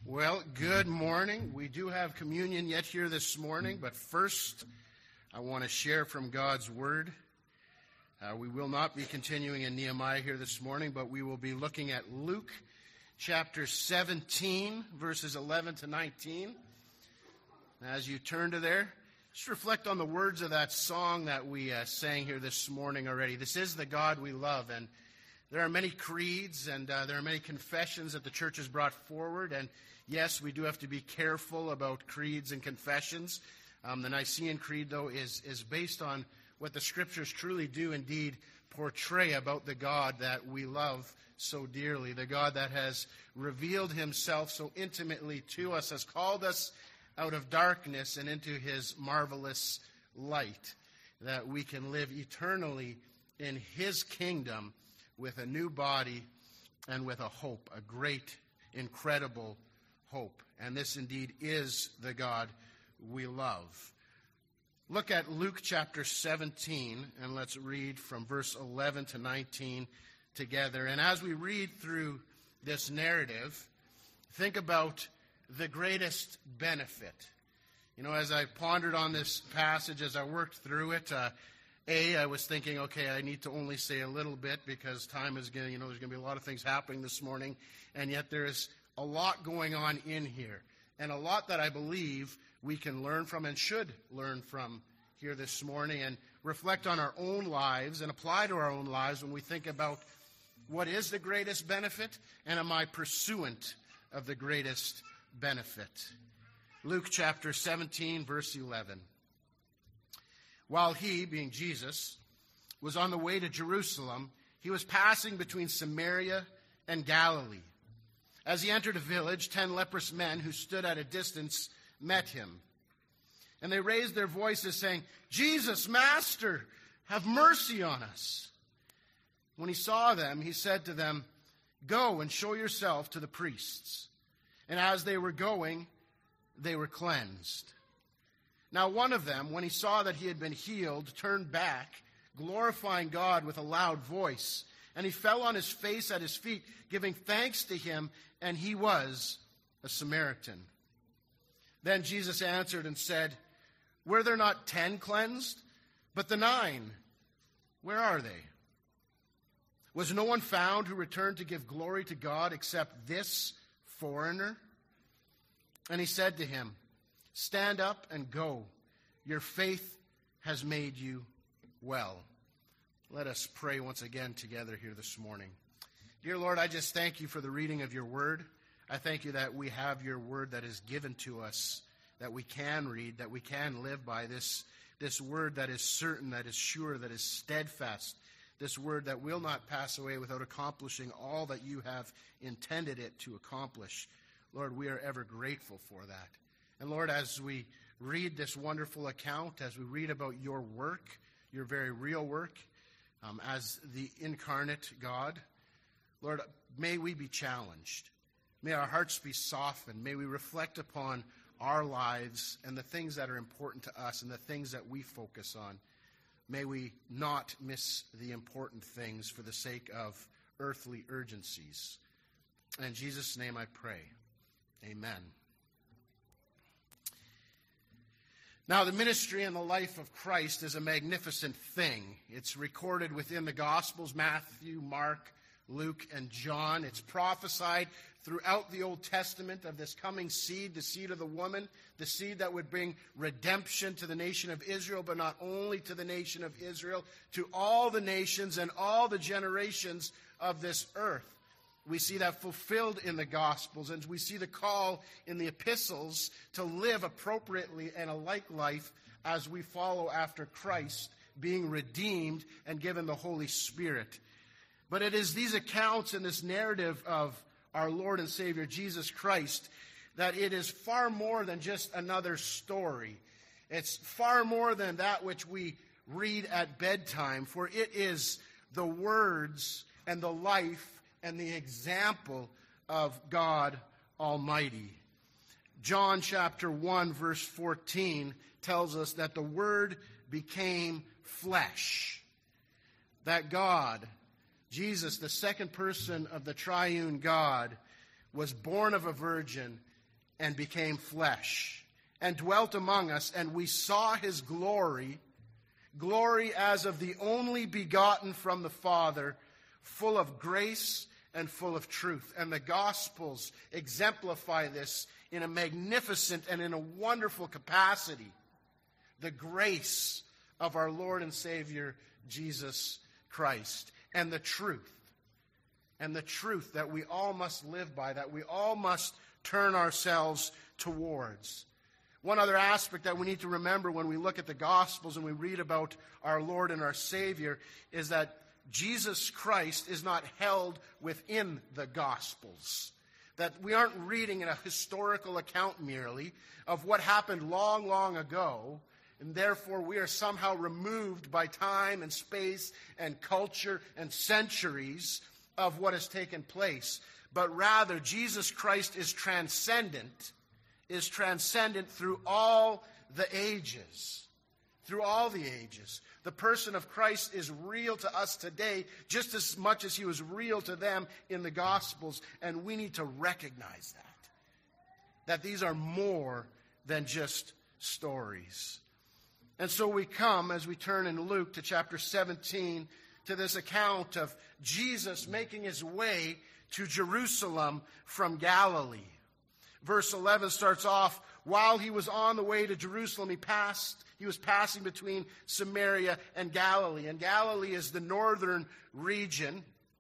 Well, good morning. We do have communion yet here this morning, but first I want to share from God's Word. We will not be continuing in Nehemiah here this morning, but we will be looking at Luke chapter 17, verses 11 to 19. As you turn to there, just reflect on the words of that song that we sang here this morning already. This is the God we love, and there are many creeds and there are many confessions that the church has brought forward, and yes, we do have to be careful about creeds and confessions. The Nicene Creed, though, is based on what the Scriptures truly do indeed portray about the God that we love so dearly, the God that has revealed himself so intimately to us, has called us out of darkness and into his marvelous light, that we can live eternally in his kingdom with a new body and with a hope, a great, incredible hope. And this indeed is the God we love. Look at Luke chapter 17, and let's read from verse 11 to 19 together. And as we read through this narrative, think about the greatest benefit. You know, as I pondered on this passage, as I worked through it, I was thinking, okay, I need to only say a little bit because time is going to, there's going to be a lot of things happening this morning, and yet there is a lot going on in here, and a lot that I believe we can learn from and should learn from here this morning and reflect on our own lives and apply to our own lives when we think about what is the greatest benefit and am I pursuant of the greatest benefit. Luke chapter 17, verse 11. While he, being Jesus, was on the way to Jerusalem, he was passing between Samaria and Galilee. As he entered a village, 10 leprous men who stood at a distance met him. And they raised their voices, saying, "Jesus, Master, have mercy on us." When he saw them, he said to them, "Go and show yourself to the priests." And as they were going, they were cleansed. Now one of them, when he saw that he had been healed, turned back, glorifying God with a loud voice. And he fell on his face at his feet, giving thanks to him, and he was a Samaritan. Then Jesus answered and said, "Were there not 10 cleansed? But the 9, where are they? Was no one found who returned to give glory to God except this foreigner?" And he said to him, "Stand up and go. Your faith has made you well." Let us pray once again together here this morning. Dear Lord, I just thank you for the reading of your word. I thank you that we have your word that is given to us, that we can read, that we can live by this word that is certain, that is sure, that is steadfast, this word that will not pass away without accomplishing all that you have intended it to accomplish. Lord, we are ever grateful for that. And Lord, as we read this wonderful account, as we read about your work, your very real work, as the incarnate God, Lord, may we be challenged. May our hearts be softened. May we reflect upon our lives and the things that are important to us and the things that we focus on. May we not miss the important things for the sake of earthly urgencies. In Jesus' name I pray. Amen. Now, the ministry and the life of Christ is a magnificent thing. It's recorded within the Gospels, Matthew, Mark, Luke, and John. It's prophesied throughout the Old Testament of this coming seed, the seed of the woman, the seed that would bring redemption to the nation of Israel, but not only to the nation of Israel, to all the nations and all the generations of this earth. We see that fulfilled in the Gospels, and we see the call in the epistles to live appropriately and a like life as we follow after Christ, being redeemed and given the Holy Spirit. But it is these accounts and this narrative of our Lord and Savior Jesus Christ that it is far more than just another story. It's far more than that which we read at bedtime, for it is the words and the life and the example of God Almighty. John chapter 1 verse 14 tells us that the Word became flesh. That God, Jesus, the second person of the triune God, was born of a virgin, and became flesh, and dwelt among us, and we saw his glory, glory as of the only begotten from the Father, full of grace and full of truth. And the Gospels exemplify this in a magnificent and in a wonderful capacity. The grace of our Lord and Savior, Jesus Christ. And the truth. And the truth that we all must live by, that we all must turn ourselves towards. One other aspect that we need to remember when we look at the Gospels and we read about our Lord and our Savior is that Jesus Christ is not held within the Gospels. That we aren't reading a historical account merely of what happened long, long ago, and therefore we are somehow removed by time and space and culture and centuries of what has taken place. But rather, Jesus Christ is transcendent through all the ages. Through all the ages. The person of Christ is real to us today just as much as he was real to them in the Gospels. And we need to recognize that. That these are more than just stories. And so we come, as we turn in Luke to chapter 17, to this account of Jesus making his way to Jerusalem from Galilee. Verse 11 starts off, while he was on the way to Jerusalem, he was passing between Samaria and Galilee. And Galilee is the northern region,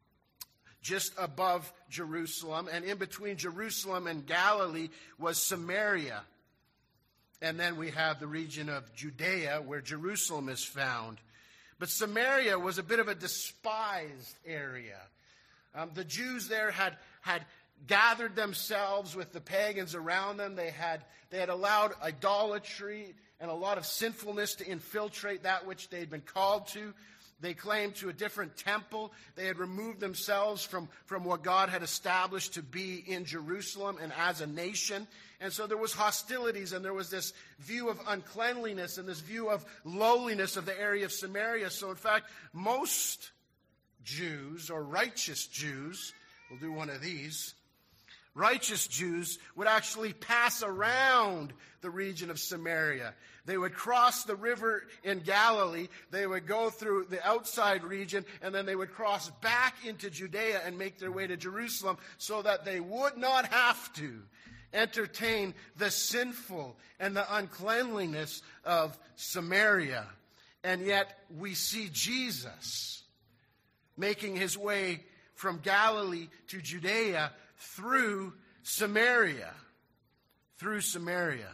just above Jerusalem. And in between Jerusalem and Galilee was Samaria. And then we have the region of Judea, where Jerusalem is found. But Samaria was a bit of a despised area. The Jews there had gathered themselves with the pagans around them. They had allowed idolatry and a lot of sinfulness to infiltrate that which they had been called to. They claimed to a different temple. They had removed themselves from what God had established to be in Jerusalem and as a nation. And so there was hostilities, and there was this view of uncleanliness and this view of lowliness of the area of Samaria. So in fact, most Jews, or righteous Jews, we'll do one of these, righteous Jews would actually pass around the region of Samaria. They would cross the river in Galilee, they would go through the outside region, and then they would cross back into Judea and make their way to Jerusalem so that they would not have to entertain the sinful and the uncleanliness of Samaria. And yet we see Jesus making his way from Galilee to Judea through Samaria. Through Samaria.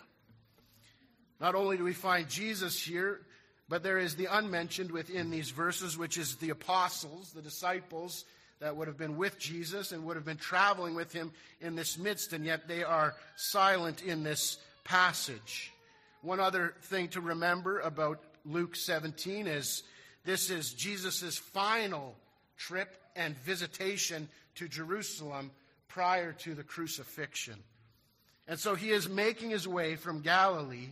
Not only do we find Jesus here, but there is the unmentioned within these verses, which is the apostles, the disciples that would have been with Jesus and would have been traveling with him in this midst, and yet they are silent in this passage. One other thing to remember about Luke 17 is this is Jesus' final trip and visitation to Jerusalem prior to the crucifixion. And so he is making his way from Galilee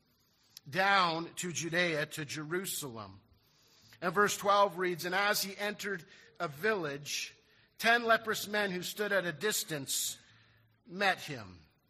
down to Judea, to Jerusalem. And verse 12 reads, and as he entered a village, 10 leprous men who stood at a distance met him.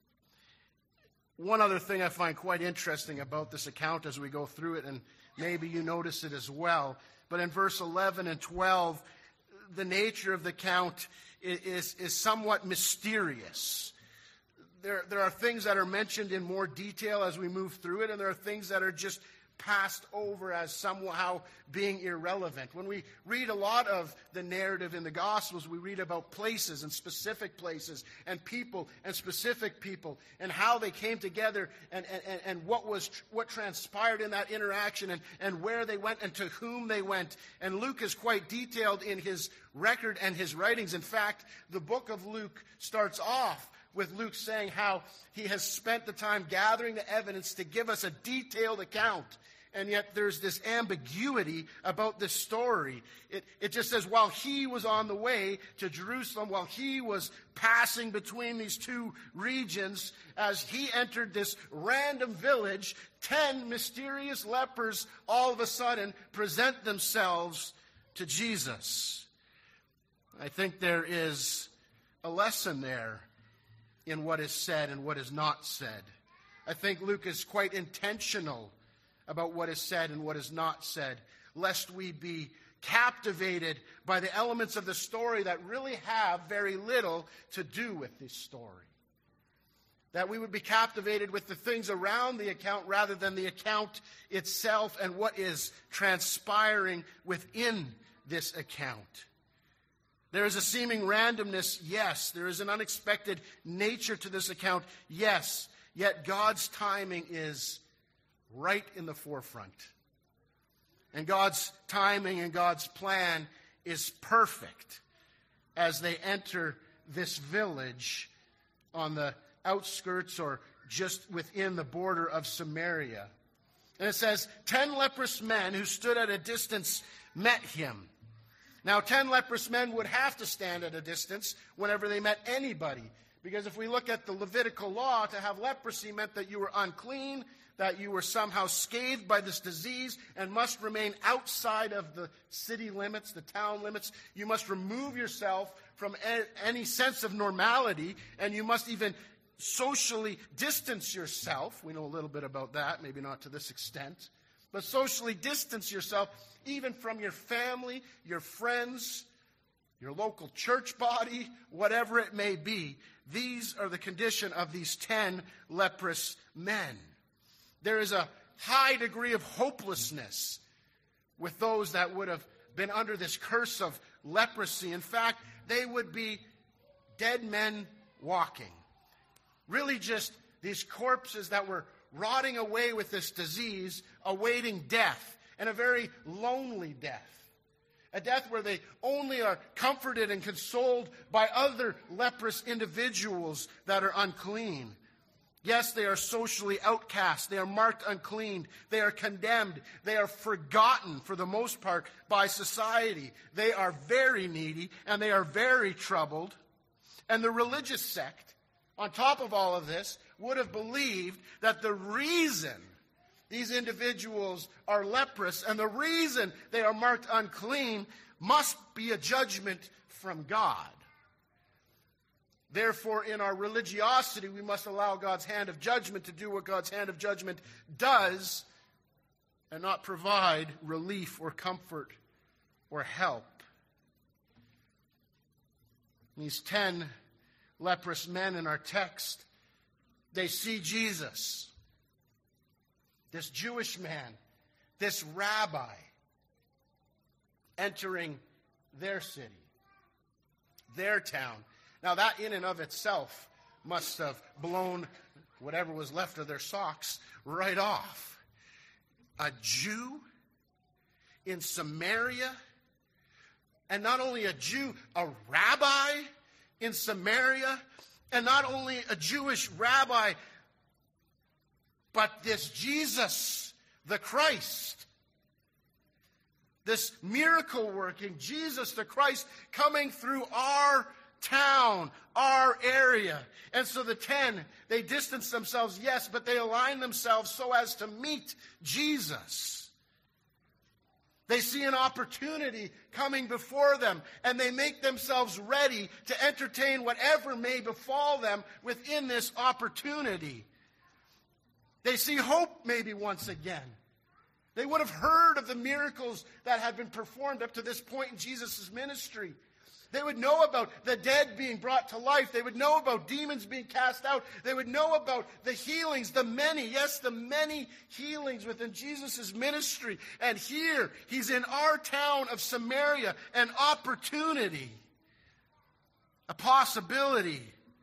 One other thing I find quite interesting about this account as we go through it, and maybe you notice it as well, but in verse 11 and 12, the nature of the account is somewhat mysterious. There are things that are mentioned in more detail as we move through it, and there are things that are just passed over as somehow being irrelevant. When we read a lot of the narrative in the Gospels, we read about places and specific places and people and specific people and how they came together and what transpired in that interaction and where they went and to whom they went. And Luke is quite detailed in his record and his writings. In fact, the book of Luke starts off with Luke saying how he has spent the time gathering the evidence to give us a detailed account. And yet there's this ambiguity about this story. It just says, while he was on the way to Jerusalem, while he was passing between these two regions, as he entered this random village, 10 mysterious lepers all of a sudden present themselves to Jesus. I think there is a lesson there in what is said and what is not said. I think Luke is quite intentional about what is said and what is not said, lest we be captivated by the elements of the story that really have very little to do with this story. That we would be captivated with the things around the account rather than the account itself and what is transpiring within this account. There is a seeming randomness, yes. There is an unexpected nature to this account, yes. Yet God's timing is right in the forefront. And God's timing and God's plan is perfect as they enter this village on the outskirts or just within the border of Samaria. And it says, 10 leprous men who stood at a distance met him. Now, 10 leprous men would have to stand at a distance whenever they met anybody. Because if we look at the Levitical law, to have leprosy meant that you were unclean, that you were somehow scathed by this disease and must remain outside of the city limits, the town limits. You must remove yourself from any sense of normality, and you must even socially distance yourself. We know a little bit about that, maybe not to this extent. But socially distance yourself even from your family, your friends, your local church body, whatever it may be. These are the condition of these 10 leprous men. There is a high degree of hopelessness with those that would have been under this curse of leprosy. In fact, they would be dead men walking. Really just these corpses that were rotting away with this disease, awaiting death, and a very lonely death. A death where they only are comforted and consoled by other leprous individuals that are unclean. Yes, they are socially outcast. They are marked unclean. They are condemned. They are forgotten, for the most part, by society. They are very needy, and they are very troubled. And the religious sect, on top of all of this, would have believed that the reason these individuals are leprous and the reason they are marked unclean must be a judgment from God. Therefore, in our religiosity, we must allow God's hand of judgment to do what God's hand of judgment does and not provide relief or comfort or help. These 10 leprous men in our text, they see Jesus, this Jewish man, this rabbi, entering their city, their town. Now, that in and of itself must have blown whatever was left of their socks right off. A Jew in Samaria, and not only a Jew, a rabbi in Samaria, and not only a Jewish rabbi, but this Jesus, the Christ, this miracle-working Jesus, the Christ, coming through our town, our area. And so the 10, they distance themselves, yes, but they align themselves so as to meet Jesus. They see an opportunity coming before them, and they make themselves ready to entertain whatever may befall them within this opportunity. They see hope maybe once again. They would have heard of the miracles that had been performed up to this point in Jesus' ministry. They would know about the dead being brought to life. They would know about demons being cast out. They would know about the healings, the many healings within Jesus' ministry. And here, he's in our town of Samaria, an opportunity, a possibility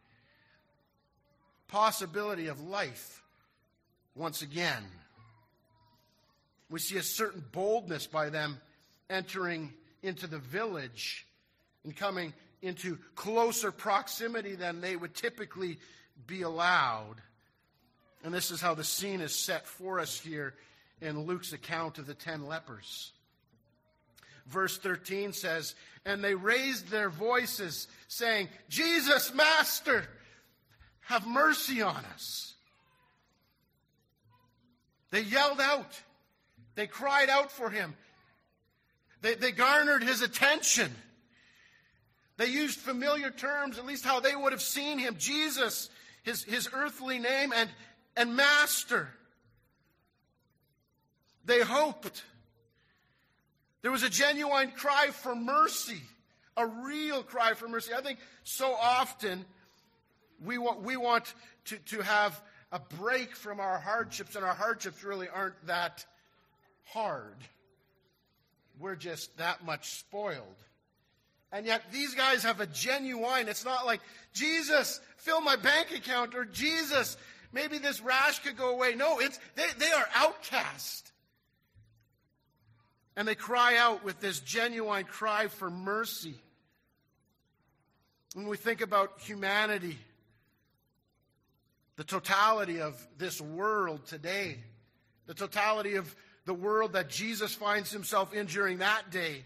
of life once again. We see a certain boldness by them entering into the village and coming into closer proximity than they would typically be allowed. And this is how the scene is set for us here in Luke's account of the 10 lepers. Verse 13 says, "And they raised their voices, saying, 'Jesus, Master, have mercy on us.'" They yelled out. They cried out for him. They garnered his attention. They used familiar terms, at least how they would have seen him. Jesus, his earthly name, and Master. They hoped. There was a genuine cry for mercy, a real cry for mercy. I think so often we want to have a break from our hardships, and our hardships really aren't that hard. We're just that much spoiled. And yet these guys have a genuine, it's not like, Jesus, fill my bank account, or Jesus, maybe this rash could go away. No, they are outcast. And they cry out with this genuine cry for mercy. When we think about humanity, the totality of this world today, the totality of the world that Jesus finds himself in during that day,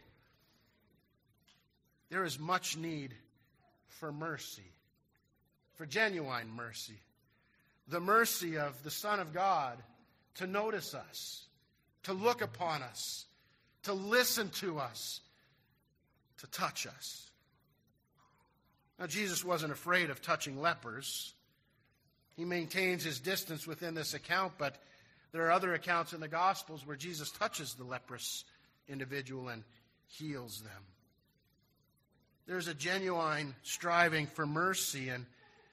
there is much need for mercy, for genuine mercy. The mercy of the Son of God to notice us, to look upon us, to listen to us, to touch us. Now, Jesus wasn't afraid of touching lepers. He maintains his distance within this account, but there are other accounts in the Gospels where Jesus touches the leprous individual and heals them. There's a genuine striving for mercy, and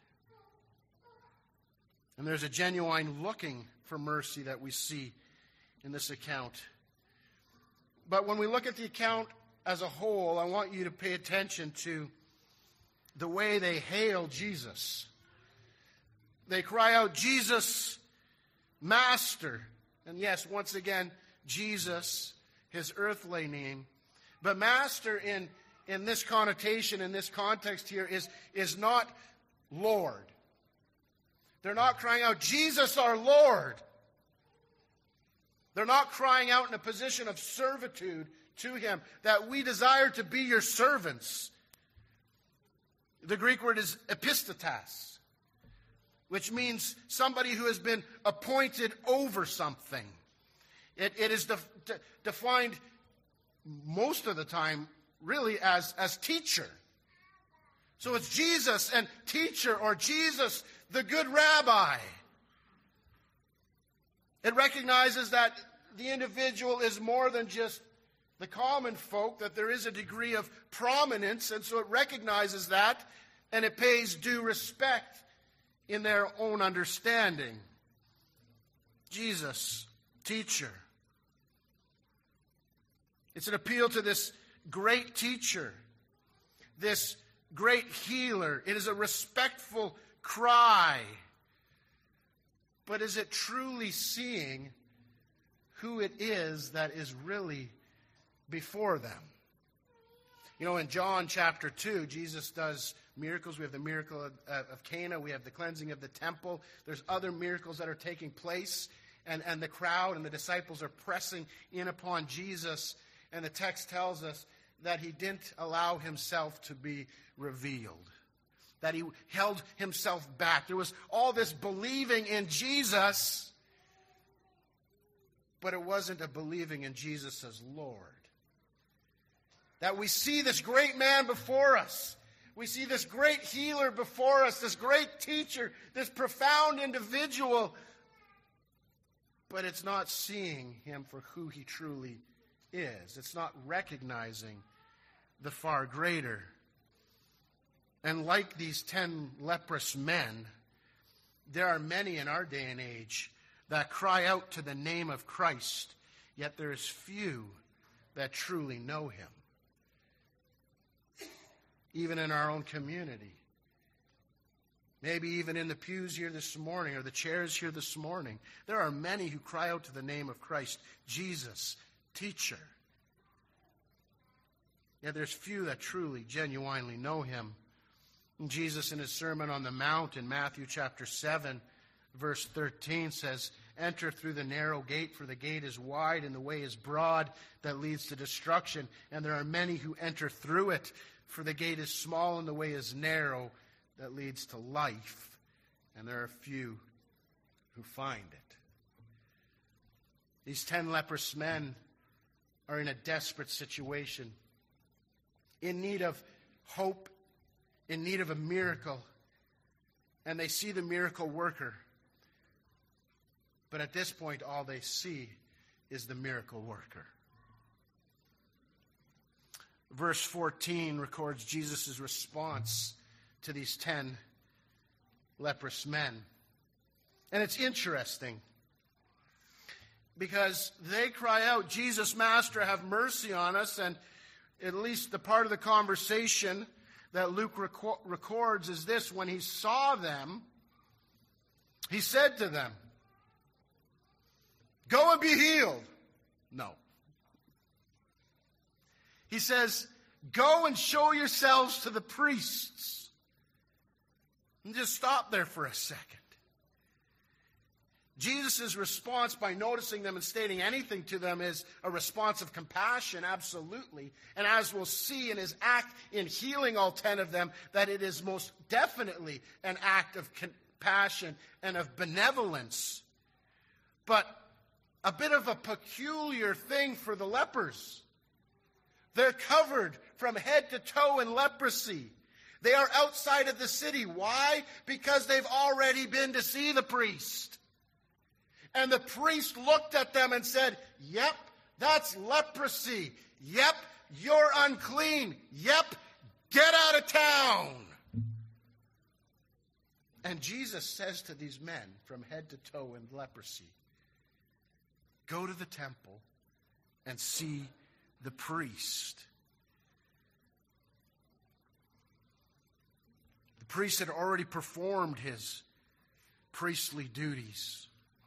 there's a genuine looking for mercy that we see in this account. But when we look at the account as a whole, I want you to pay attention to the way they hail Jesus. They cry out, Jesus, Master. And yes, once again, Jesus, his earthly name. But Master in this connotation, in this context here, is not Lord. They're not crying out, Jesus our Lord. They're not crying out in a position of servitude to him, that we desire to be your servants. The Greek word is epistatas, which means somebody who has been appointed over something. It is defined most of the time really as teacher. So it's Jesus and teacher, or Jesus the good rabbi. It recognizes that the individual is more than just the common folk, that there is a degree of prominence, and so it recognizes that, and it pays due respect in their own understanding. Jesus, teacher. It's an appeal to this great teacher, this great healer. It is a respectful cry. But is it truly seeing who it is that is really before them? You know, in John chapter 2, Jesus does miracles. We have the miracle of Cana. We have the cleansing of the temple. There's other miracles that are taking place. And the crowd and the disciples are pressing in upon Jesus. And the text tells us that he didn't allow himself to be revealed, that he held himself back. There was all this believing in Jesus, but it wasn't a believing in Jesus as Lord. That we see this great man before us. We see this great healer before us, this great teacher, this profound individual, but it's not seeing him for who he truly is. It's not recognizing the far greater. And like these 10 leprous men, there are many in our day and age that cry out to the name of Christ, yet there is few that truly know him. Even in our own community. Maybe even in the pews here this morning, or the chairs here this morning, there are many who cry out to the name of Christ, Jesus, teacher. Yet there's few that truly, genuinely know him. Jesus, in his Sermon on the Mount in Matthew chapter 7, verse 13 says, "Enter through the narrow gate, for the gate is wide and the way is broad that leads to destruction. And there are many who enter through it, for the gate is small and the way is narrow that leads to life. And there are few who find it." These 10 leprous men are in a desperate situation, in need of hope in need of a miracle, and they see the miracle worker. But at this point, all they see is the miracle worker. Verse 14 records Jesus' response to these 10 leprous men. And it's interesting because they cry out, "Jesus, Master, have mercy on us." And at least the part of the conversation that Luke records is this: when he saw them, he said to them, "Go and be healed." No. He says, "Go and show yourselves to the priests." And just stop there for a second. Jesus' response by noticing them and stating anything to them is a response of compassion, absolutely. And as we'll see in his act in healing all 10 of them, that it is most definitely an act of compassion and of benevolence. But a bit of a peculiar thing for the lepers. They're covered from head to toe in leprosy. They are outside of the city. Why? Because they've already been to see the priest. And the priest looked at them and said, "Yep, that's leprosy. Yep, you're unclean. Yep, get out of town." And Jesus says to these men from head to toe in leprosy, "Go to the temple and see the priest." The priest had already performed his priestly duties.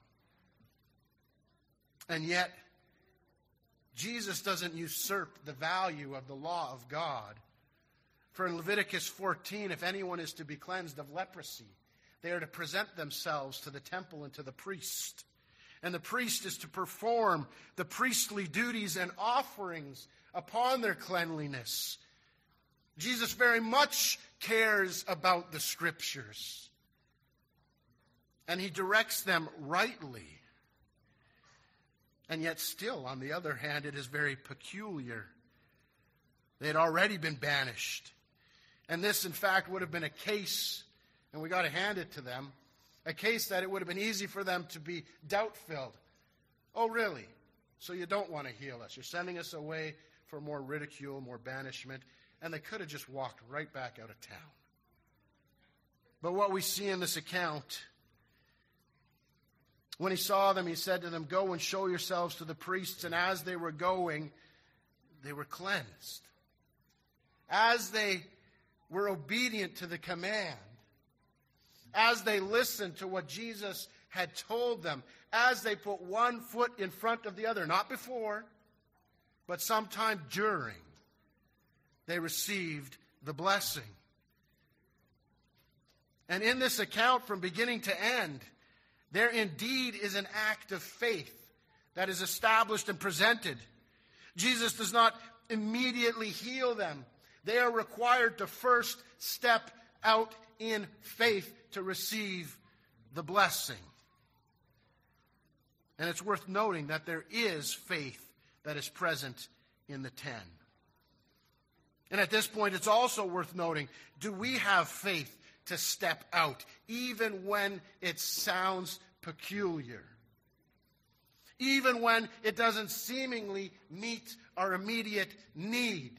And yet, Jesus doesn't usurp the value of the law of God. For in Leviticus 14, if anyone is to be cleansed of leprosy, they are to present themselves to the temple and to the priest. And the priest is to perform the priestly duties and offerings upon their cleanliness. Jesus very much cares about the Scriptures. And he directs them rightly. And yet still, on the other hand, it is very peculiar. They had already been banished. And this, in fact, would have been a case, and we got to hand it to them, a case that it would have been easy for them to be doubt-filled. "Oh, really? So you don't want to heal us? You're sending us away for more ridicule, more banishment." And they could have just walked right back out of town. But what we see in this account, when he saw them, he said to them, "Go and show yourselves to the priests." And as they were going, they were cleansed. As they were obedient to the command, as they listened to what Jesus had told them, as they put one foot in front of the other, not before, but sometime during, they received the blessing. And in this account, from beginning to end, there indeed is an act of faith that is established and presented. Jesus does not immediately heal them. They are required to first step out in faith to receive the blessing. And it's worth noting that there is faith that is present in the 10. And at this point, it's also worth noting, do we have faith to step out, even when it sounds peculiar? Even when it doesn't seemingly meet our immediate need?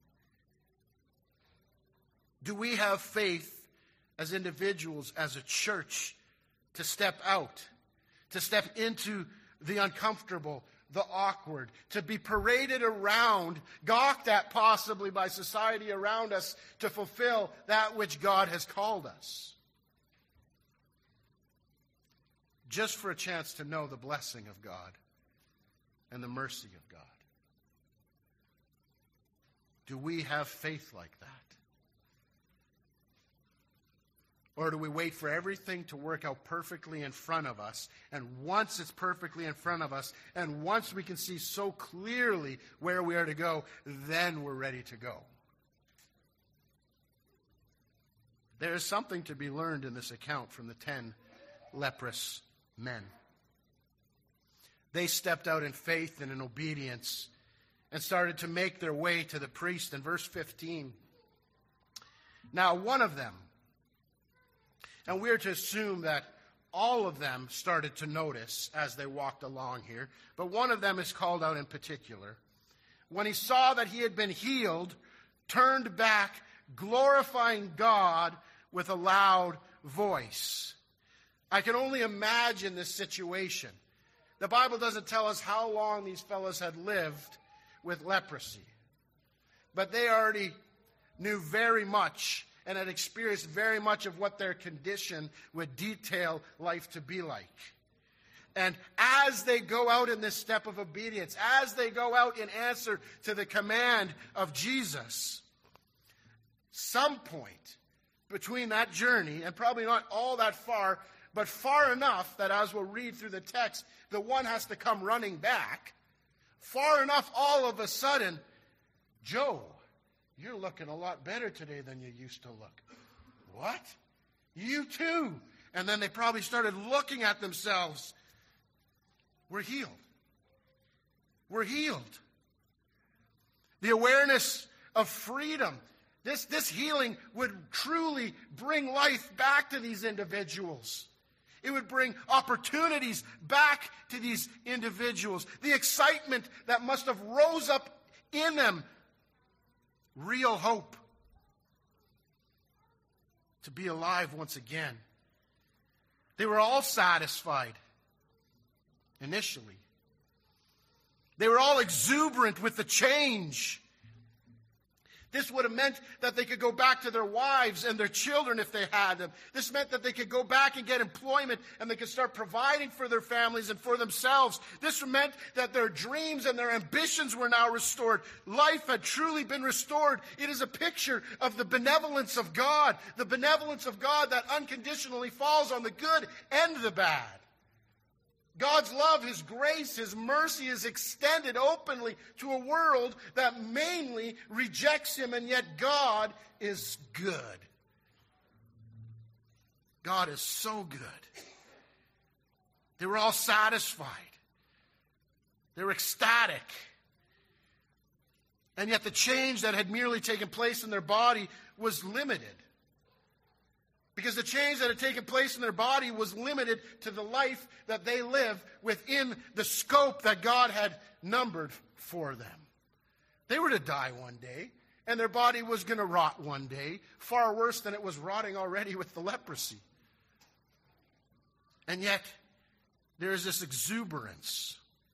Do we have faith as individuals, as a church, to step out, to step into the uncomfortable, the awkward, to be paraded around, gawked at possibly by society around us, to fulfill that which God has called us? Just for a chance to know the blessing of God and the mercy of God. Do we have faith like that? Or do we wait for everything to work out perfectly in front of us? And once it's perfectly in front of us, and once we can see so clearly where we are to go, then we're ready to go. There is something to be learned in this account from the 10 leprous men. They stepped out in faith and in obedience and started to make their way to the priest. In verse 15, Now, one of them, and we're to assume that all of them started to notice as they walked along here, but one of them is called out in particular. When he saw that he had been healed, turned back, glorifying God with a loud voice. I can only imagine this situation. The Bible doesn't tell us how long these fellows had lived with leprosy, but they already knew very much and had experienced very much of what their condition would detail life to be like. And as they go out in this step of obedience, as they go out in answer to the command of Jesus, some point between that journey, and probably not all that far, but far enough that as we'll read through the text, the one has to come running back, far enough all of a sudden, Joe, you're looking a lot better today than you used to look. What? You too. And then they probably started looking at themselves. We're healed. We're healed. The awareness of freedom. This healing would truly bring life back to these individuals. It would bring opportunities back to these individuals. The excitement that must have rose up in them. Real hope to be alive once again. They were all satisfied initially. They were all exuberant with the change. This would have meant that they could go back to their wives and their children if they had them. This meant that they could go back and get employment and they could start providing for their families and for themselves. This meant that their dreams and their ambitions were now restored. Life had truly been restored. It is a picture of the benevolence of God. The benevolence of God that unconditionally falls on the good and the bad. God's love, His grace, His mercy is extended openly to a world that mainly rejects Him, and yet God is good. God is so good. They were all satisfied. They were ecstatic. And yet the change that had merely taken place in their body was limited. Because the change that had taken place in their body was limited to the life that they lived within the scope that God had numbered for them. They were to die one day, and their body was going to rot one day, far worse than it was rotting already with the leprosy. And yet, there is this exuberance.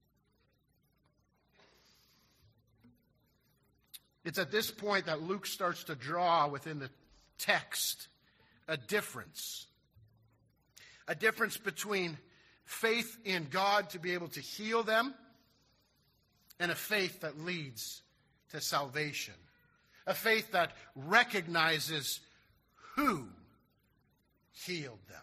It's at this point that Luke starts to draw within the text a difference. A difference between faith in God to be able to heal them and a faith that leads to salvation. A faith that recognizes who healed them.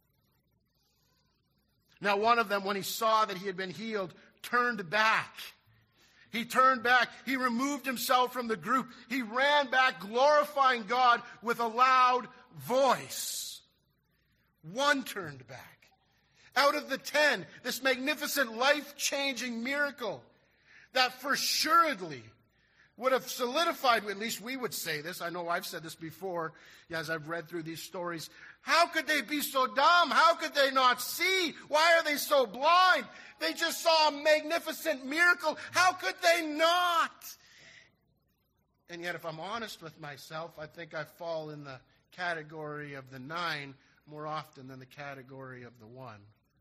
Now, one of them, when he saw that he had been healed, turned back. He turned back. He removed himself from the group. He ran back, glorifying God with a loud voice. One turned back. Out of the 10, this magnificent life-changing miracle that for assuredly would have solidified, at least we would say this. I know I've said this before as I've read through these stories. How could they be so dumb? How could they not see? Why are they so blind? They just saw a magnificent miracle. How could they not? And yet, if I'm honest with myself, I think I fall in the category of the 9 more often than the category of the 1.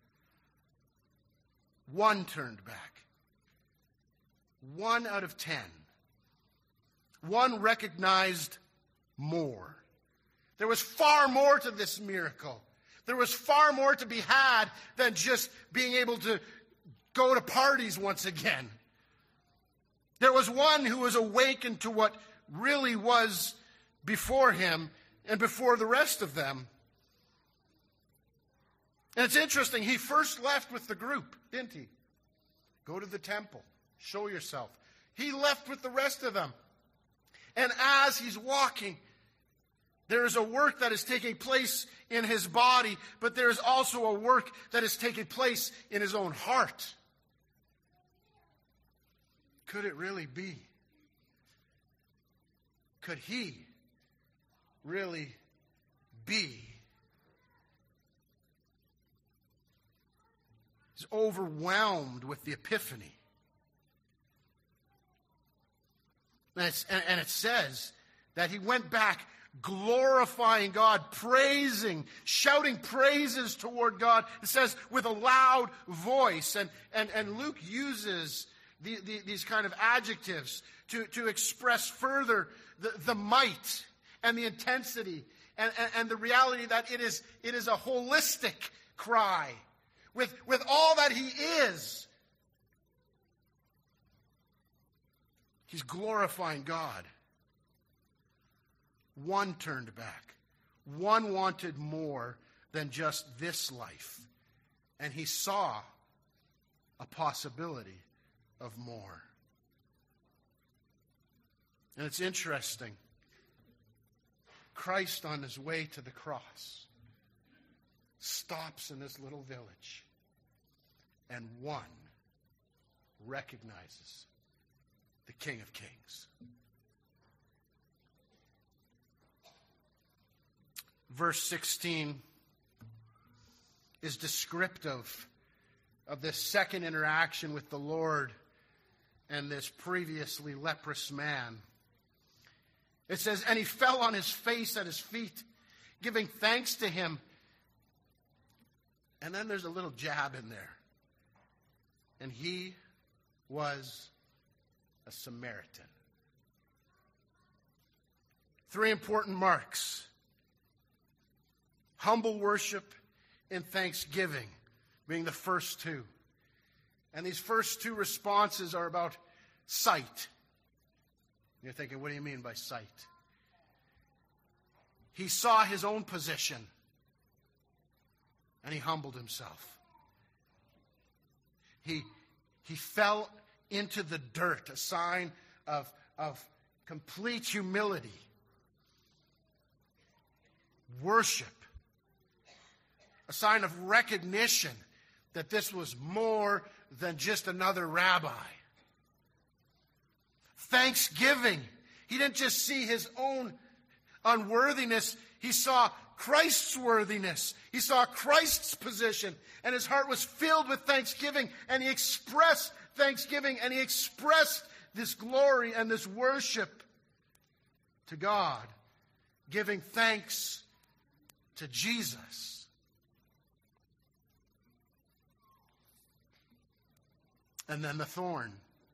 One turned back. 1 out of 10. One recognized more. There was far more to this miracle. There was far more to be had than just being able to go to parties once again. There was one who was awakened to what really was before him and before the rest of them. And it's interesting, he first left with the group, didn't he? Go to the temple, show yourself. He left with the rest of them. And as he's walking, there is a work that is taking place in his body, but there is also a work that is taking place in his own heart. Could it really be? Could he really be? He's overwhelmed with the epiphany. And it says that he went back glorifying God, praising, shouting praises toward God. It says with a loud voice. And Luke uses these kind of adjectives to express further the might and the intensity and the reality that it is a holistic cry with all that he is. He's glorifying God. One turned back. One wanted more than just this life. And he saw a possibility of more. And it's interesting. Christ on his way to the cross stops in this little village, and one recognizes the King of Kings. Verse 16 is descriptive of this second interaction with the Lord and this previously leprous man. It says, and he fell on his face at his feet, giving thanks to him. And then there's a little jab in there. And he was a Samaritan. 3 important marks. Humble worship and thanksgiving being the first 2. And these first 2 responses are about sight. You're thinking, what do you mean by sight? He saw his own position and he humbled himself. He fell into the dirt, a sign of complete humility. Worship, a sign of recognition that this was more than just another rabbi. Thanksgiving. He didn't just see his own unworthiness. He saw Christ's worthiness. He saw Christ's position. And his heart was filled with thanksgiving. And he expressed thanksgiving. And he expressed this glory and this worship to God, giving thanks to Jesus. And then the thorn.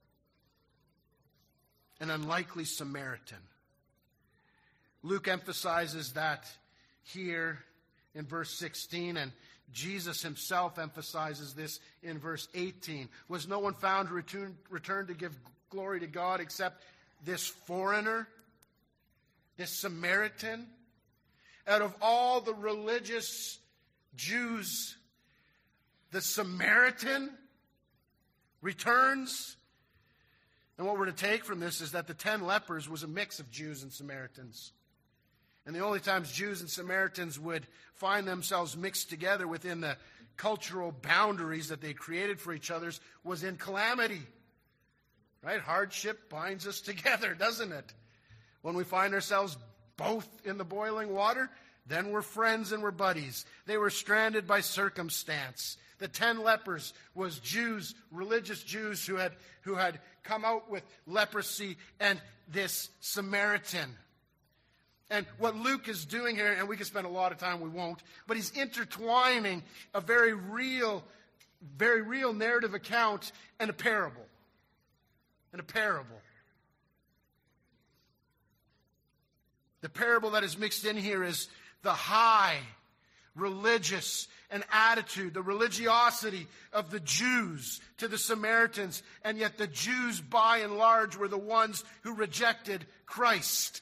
An unlikely Samaritan. Luke emphasizes that here in verse 16, and Jesus himself emphasizes this in verse 18. Was no one found to return to give glory to God except this foreigner, this Samaritan? Out of all the religious Jews, the Samaritan returns. And what we're to take from this is that the 10 lepers was a mix of Jews and Samaritans. And the only times Jews and Samaritans would find themselves mixed together within the cultural boundaries that they created for each other was in calamity. Right? Hardship binds us together, doesn't it? When we find ourselves both in the boiling water, then we're friends and we're buddies. They were stranded by circumstance. The 10 lepers was Jews, religious Jews who had come out with leprosy, and this Samaritan. And what Luke is doing here, and we can spend a lot of time, we won't, but he's intertwining a very real narrative account and a parable. And a parable. The parable that is mixed in here is the high religious and attitude, the religiosity of the Jews to the Samaritans, and yet the Jews by and large were the ones who rejected Christ.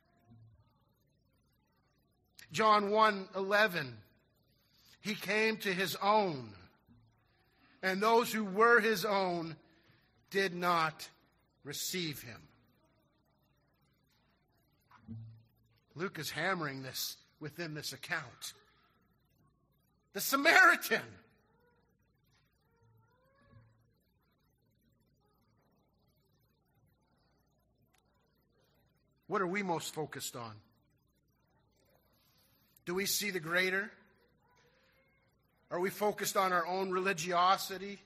John 1:11, he came to his own, and those who were his own did not receive him. Luke is hammering this within this account. The Samaritan. What are we most focused on? Do we see the greater? Are we focused on our own religiosity?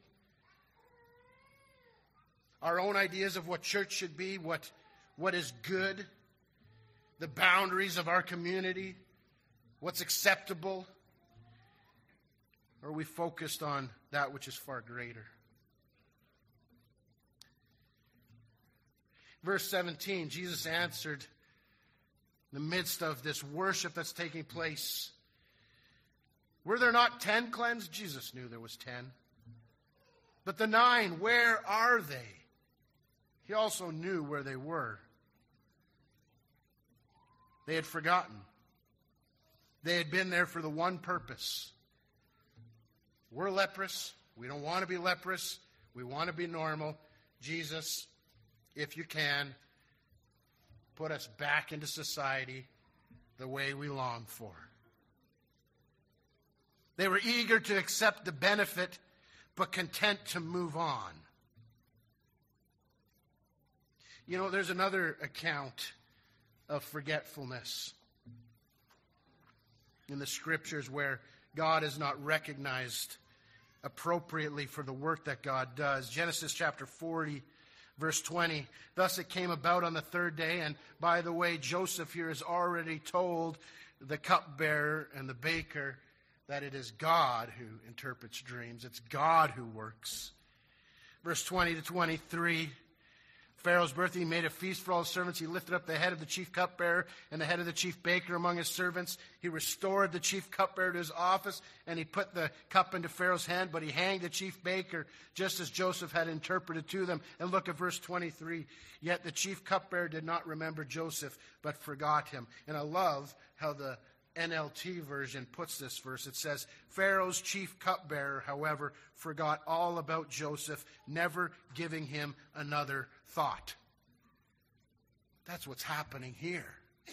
Our own ideas of what church should be, what is good, the boundaries of our community, what's acceptable? Or are we focused on that which is far greater? Verse 17, Jesus answered in the midst of this worship that's taking place. Were there not 10 cleansed? Jesus knew there was 10. But the 9, where are they? He also knew where they were. They had forgotten. They had been there for the one purpose. We're leprous. We don't want to be leprous. We want to be normal. Jesus, if you can, put us back into society the way we long for. They were eager to accept the benefit, but content to move on. You know, there's another account of forgetfulness in the Scriptures where God is not recognized appropriately for the work that God does. Genesis chapter 40, verse 20. Thus it came about on the third day, and by the way, Joseph here has already told the cupbearer and the baker that it is God who interprets dreams. It's God who works. Verse 20 to 23. Pharaoh's birthday, he made a feast for all his servants. He lifted up the head of the chief cupbearer and the head of the chief baker among his servants. He restored the chief cupbearer to his office, and he put the cup into Pharaoh's hand, but he hanged the chief baker just as Joseph had interpreted to them. And look at verse 23. Yet the chief cupbearer did not remember Joseph, but forgot him. And I love how the NLT version puts this verse. It says, Pharaoh's chief cupbearer, however, forgot all about Joseph, never giving him another thought. That's what's happening here.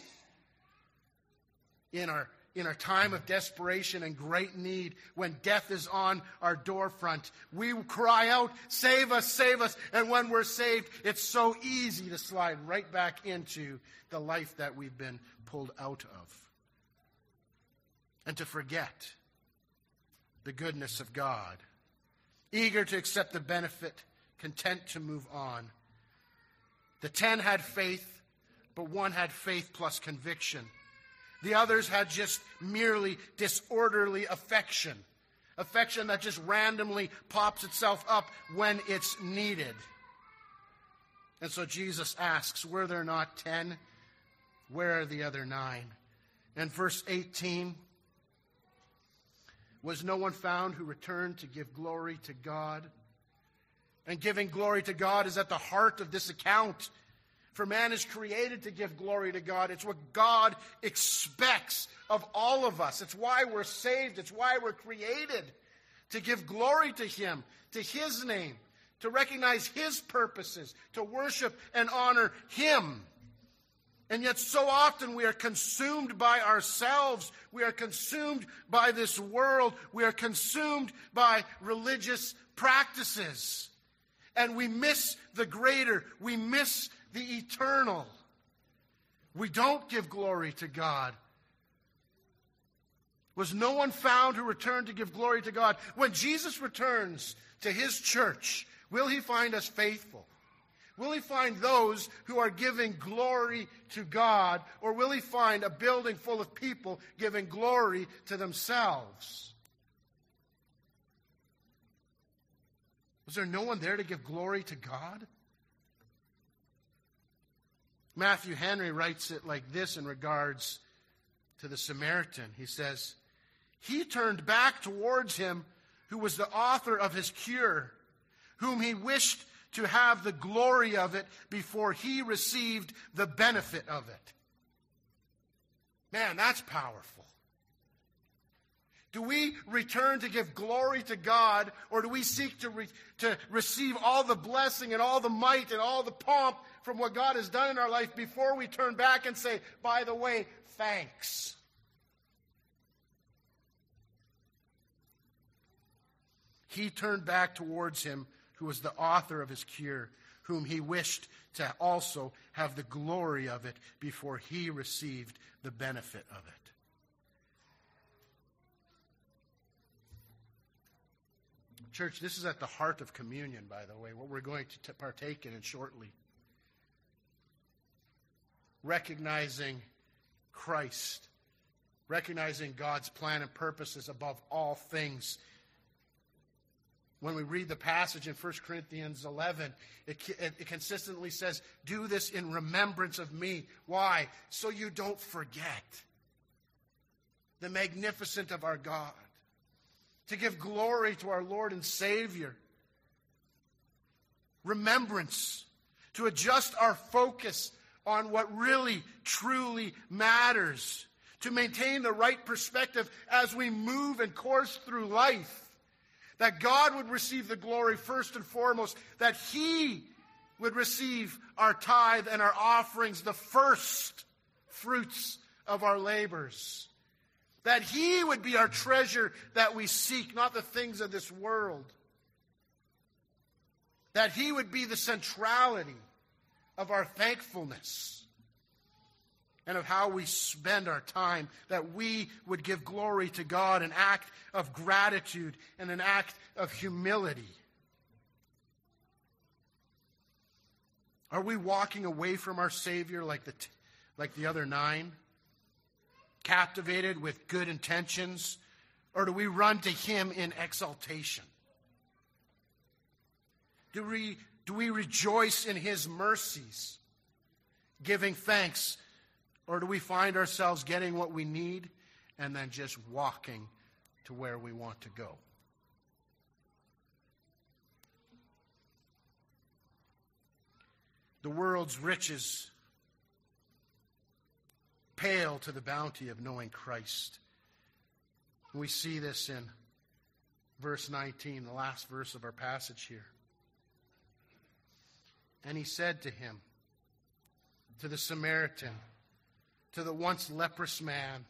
In our time of desperation and great need, when death is on our doorfront, we cry out, save us, save us. And when we're saved, it's so easy to slide right back into the life that we've been pulled out of. And to forget the goodness of God. Eager to accept the benefit, content to move on. The 10 had faith, but one had faith plus conviction. The others had just merely disorderly affection. Affection that just randomly pops itself up when it's needed. And so Jesus asks, were there not 10? Where are the other 9? And verse 18, was no one found who returned to give glory to God? And giving glory to God is at the heart of this account. For man is created to give glory to God. It's what God expects of all of us. It's why we're saved. It's why we're created. To give glory to Him, to His name, to recognize His purposes, to worship and honor Him. And yet so often we are consumed by ourselves. We are consumed by this world. We are consumed by religious practices. And we miss the greater. We miss the eternal. We don't give glory to God. Was no one found who returned to give glory to God? When Jesus returns to His church, will He find us faithful? Will He find those who are giving glory to God, or will He find a building full of people giving glory to themselves? Was there no one there to give glory to God? Matthew Henry writes it like this in regards to the Samaritan. He says, he turned back towards him who was the author of his cure, whom he wished to have the glory of it before he received the benefit of it. Man, that's powerful. Do we return to give glory to God, or do we seek to receive all the blessing and all the might and all the pomp from what God has done in our life before we turn back and say, by the way, thanks? He turned back towards him who was the author of his cure, whom he wished to also have the glory of it before he received the benefit of it. Church, this is at the heart of communion, by the way, what we're going to partake in shortly. Recognizing Christ, recognizing God's plan and purposes above all things. When we read the passage in 1 Corinthians 11, it consistently says, do this in remembrance of me. Why? So you don't forget the magnificence of our God. To give glory to our Lord and Savior. Remembrance. To adjust our focus on what really, truly matters. To maintain the right perspective as we move and course through life. That God would receive the glory first and foremost. That He would receive our tithe and our offerings, the first fruits of our labors. That He would be our treasure that we seek, not the things of this world. That He would be the centrality of our thankfulness and of how we spend our time. That we would give glory to God, an act of gratitude and an act of humility. Are we walking away from our Savior like the other 9? Captivated with good intentions? Or do we run to Him in exaltation? Do we rejoice in His mercies, giving thanks? Or do we find ourselves getting what we need and then just walking to where we want to go? The world's riches pale to the bounty of knowing Christ. We see this in verse 19, the last verse of our passage here. And He said to him, to the Samaritan, to the once leprous man,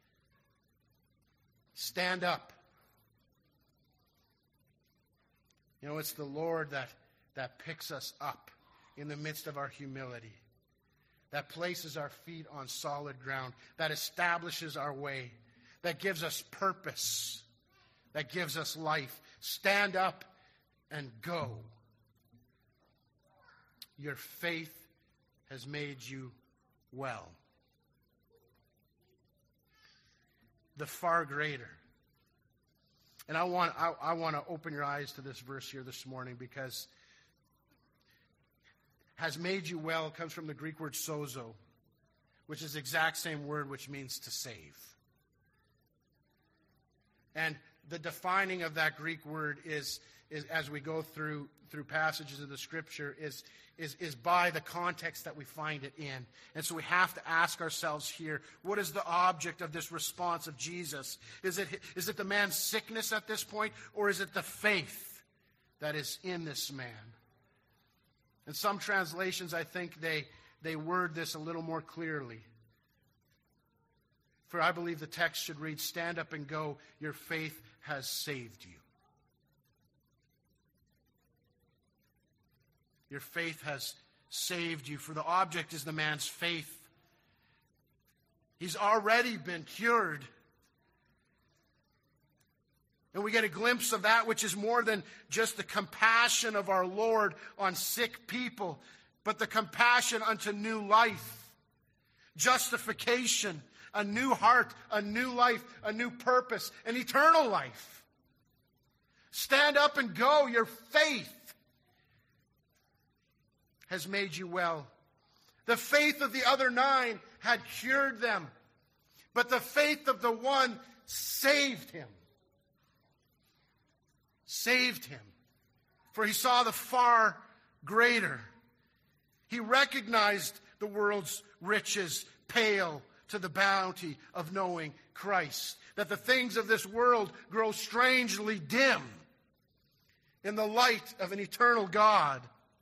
stand up. You know, it's the Lord that picks us up in the midst of our humility. That places our feet on solid ground, that establishes our way, that gives us purpose, that gives us life. Stand up and go. Your faith has made you well. The far greater. And I want to open your eyes to this verse here this morning, because has made you well comes from the Greek word sozo, which is the exact same word which means to save. And the defining of that Greek word is as we go through passages of the Scripture, is by the context that we find it in. And so we have to ask ourselves here, what is the object of this response of Jesus? Is it the man's sickness at this point, or is it the faith that is in this man? In some translations, I think they word this a little more clearly. For I believe the text should read, stand up and go, your faith has saved you. Your faith has saved you. For the object is the man's faith. He's already been cured. And we get a glimpse of that which is more than just the compassion of our Lord on sick people, but the compassion unto new life, justification, a new heart, a new life, a new purpose, an eternal life. Stand up and go. Your faith has made you well. The faith of the other 9 had cured them, but the faith of the one saved him. Saved him. For he saw the far greater. He recognized the world's riches pale to the bounty of knowing Christ. That the things of this world grow strangely dim in the light of an eternal God.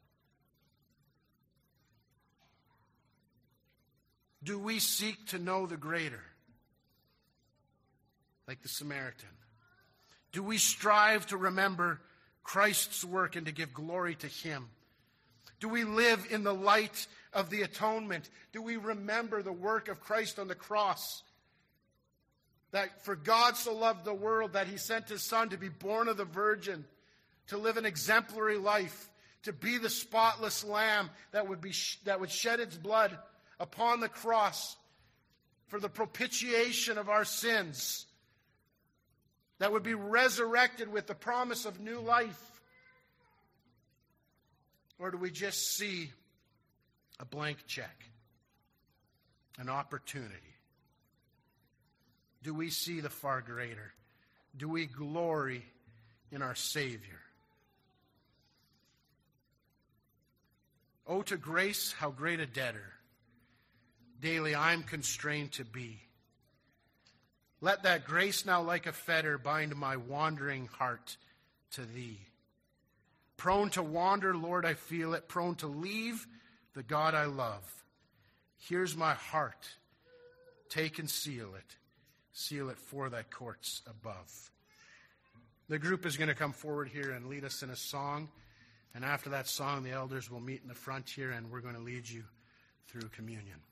Do we seek to know the greater? Like the Samaritan. Do we strive to remember Christ's work and to give glory to Him? Do we live in the light of the atonement? Do we remember the work of Christ on the cross? That for God so loved the world that He sent His Son to be born of the Virgin, to live an exemplary life, to be the spotless lamb that would shed its blood upon the cross for the propitiation of our sins, that would be resurrected with the promise of new life? Or do we just see a blank check, an opportunity? Do we see the far greater? Do we glory in our Savior? Oh, to grace, how great a debtor daily I'm constrained to be. Let that grace now like a fetter bind my wandering heart to Thee. Prone to wander, Lord, I feel it, prone to leave the God I love. Here's my heart. Take and seal it for Thy courts above. The group is going to come forward here and lead us in a song. And after that song, the elders will meet in the front here, and we're going to lead you through communion.